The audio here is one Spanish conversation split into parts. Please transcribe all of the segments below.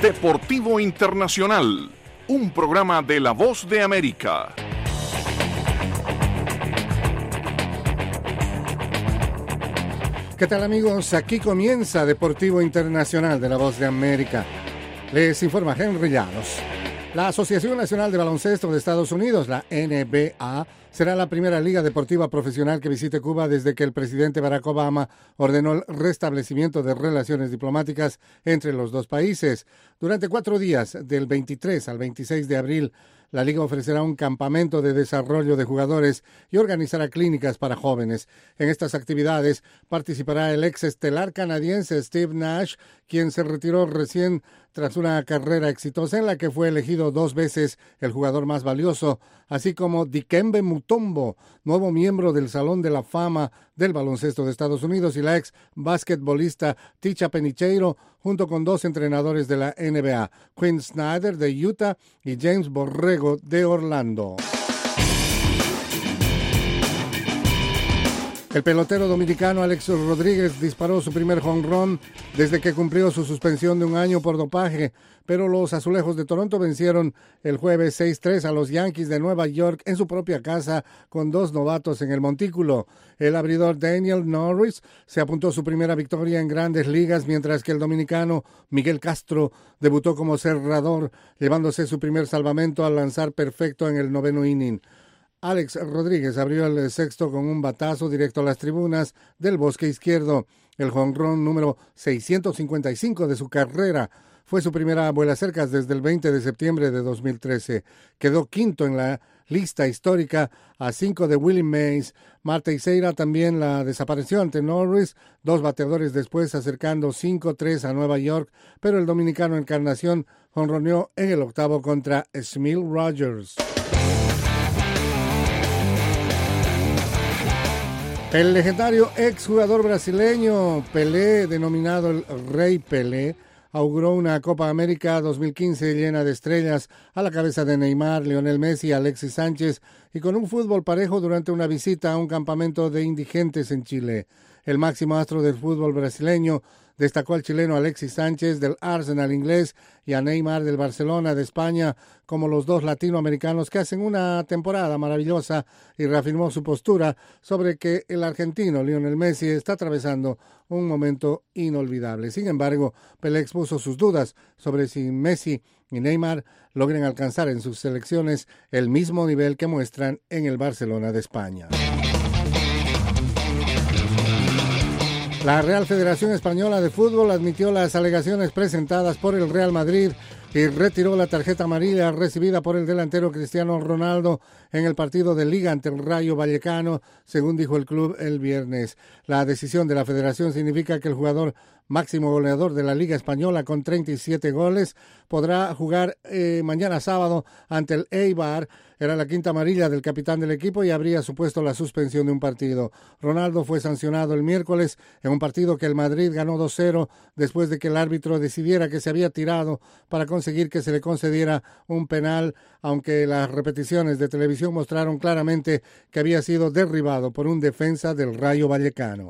Deportivo Internacional, un programa de La Voz de América. ¿Qué tal, amigos? Aquí comienza Deportivo Internacional de La Voz de América. Les informa Henry Llanos. La Asociación Nacional de Baloncesto de Estados Unidos, la NBA, será la primera liga deportiva profesional que visite Cuba desde que el presidente Barack Obama ordenó el restablecimiento de relaciones diplomáticas entre los dos países. Durante 4 días, del 23 al 26 de abril, la liga ofrecerá un campamento de desarrollo de jugadores y organizará clínicas para jóvenes. En estas actividades participará el ex estelar canadiense Steve Nash, quien se retiró recién tras una carrera exitosa en la que fue elegido 2 veces el jugador más valioso, así como Dikembe Mutombo, nuevo miembro del Salón de la Fama del Baloncesto de Estados Unidos, y la ex basquetbolista Ticha Penicheiro, junto con 2 entrenadores de la NBA, Quinn Snyder de Utah y James Borrego de Orlando. El pelotero dominicano Alex Rodríguez disparó su primer home run desde que cumplió su suspensión de 1 año por dopaje, pero los Azulejos de Toronto vencieron el jueves 6-3 a los Yankees de Nueva York en su propia casa con 2 novatos en el montículo. El abridor Daniel Norris se apuntó su primera victoria en Grandes Ligas, mientras que el dominicano Miguel Castro debutó como cerrador, llevándose su primer salvamento al lanzar perfecto en el 9º inning. Alex Rodríguez abrió el sexto con un batazo directo a las tribunas del bosque izquierdo. El jonrón número 655 de su carrera fue su primera vuelacercas desde el 20 de septiembre de 2013. Quedó quinto en la lista histórica a 5 de Willie Mays. Marte Teixeira también la desapareció ante Norris, 2 bateadores después, acercando 5-3 a Nueva York, pero el dominicano Encarnación jonroneó en el octavo contra Smil Rogers. El legendario exjugador brasileño Pelé, denominado el Rey Pelé, auguró una Copa América 2015 llena de estrellas a la cabeza de Neymar, Lionel Messi y Alexis Sánchez, y con un fútbol parejo durante una visita a un campamento de indigentes en Chile. El máximo astro del fútbol brasileño destacó al chileno Alexis Sánchez del Arsenal inglés y a Neymar del Barcelona de España como los 2 latinoamericanos que hacen una temporada maravillosa, y reafirmó su postura sobre que el argentino Lionel Messi está atravesando un momento inolvidable. Sin embargo, Pelé expuso sus dudas sobre si Messi y Neymar logren alcanzar en sus selecciones el mismo nivel que muestran en el Barcelona de España. La Real Federación Española de Fútbol admitió las alegaciones presentadas por el Real Madrid y retiró la tarjeta amarilla recibida por el delantero Cristiano Ronaldo en el partido de Liga ante el Rayo Vallecano, según dijo el club el viernes. La decisión de la Federación significa que el jugador máximo goleador de la Liga Española con 37 goles podrá jugar mañana sábado ante el Eibar. Era la 5ª amarilla del capitán del equipo y habría supuesto la suspensión de un partido. Ronaldo fue sancionado el miércoles en un partido que el Madrid ganó 2-0 después de que el árbitro decidiera que se había tirado para conseguir que se le concediera un penal, aunque las repeticiones de televisión mostraron claramente que había sido derribado por un defensa del Rayo Vallecano.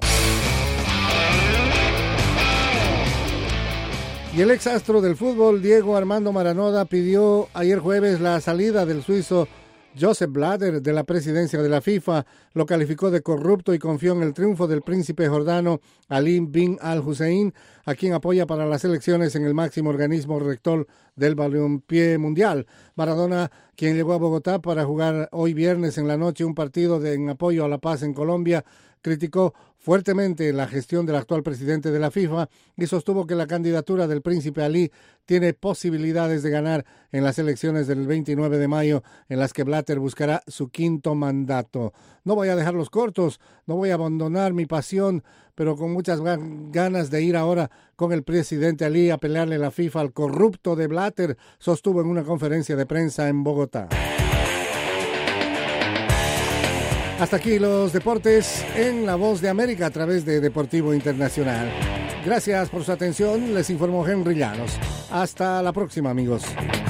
Y el ex astro del fútbol, Diego Armando Maradona, pidió ayer jueves la salida del suizo Joseph Blatter de la presidencia de la FIFA. Lo calificó de corrupto y confió en el triunfo del príncipe jordano Ali bin al-Hussein, a quien apoya para las elecciones en el máximo organismo rector del balompié mundial. Maradona, quien llegó a Bogotá para jugar hoy viernes en la noche un partido en apoyo a la paz en Colombia, criticó fuertemente la gestión del actual presidente de la FIFA y sostuvo que la candidatura del príncipe Ali tiene posibilidades de ganar en las elecciones del 29 de mayo, en las que Blatter buscará su 5º mandato. No voy a dejarlos cortos, no voy a abandonar mi pasión, pero con muchas ganas de ir ahora con el presidente Ali a pelearle la FIFA al corrupto de Blatter, sostuvo en una conferencia de prensa en Bogotá. Hasta aquí los deportes en La Voz de América a través de Deportivo Internacional. Gracias por su atención, les informó Henry Llanos. Hasta la próxima, amigos.